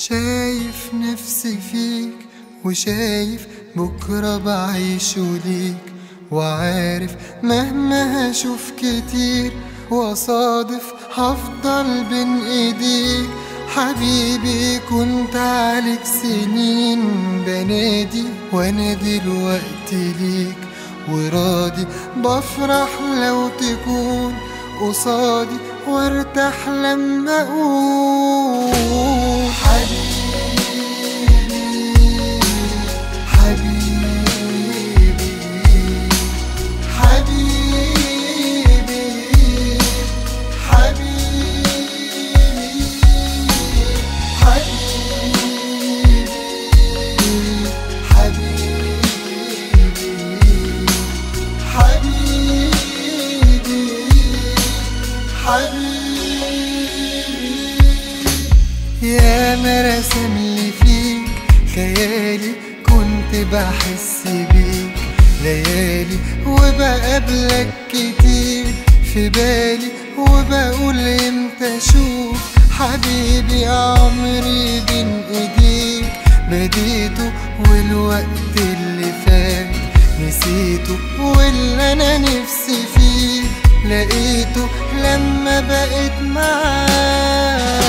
شايف نفسي فيك وشايف بكرة بعيشه ليك، وعارف مهما هشوف كتير وأصادف هفضل بين ايديك. حبيبي كنت عليك سنين بنادي وانا دلوقتي ليك، وراضي بفرح لو تكون قصادي وارتاح لما اقول حبيبي حبيبي حبيبي حبيبي يا ما رسم لي فيك خيالي، كنت بحس بيك ليالي وبقابلك كتير في بالي، وبقول امتى اشوف حبيبي عمري بين ايديك. بديته والوقت اللي فات نسيته، واللي انا نفسي فيه لقيته لما بقيت معاك.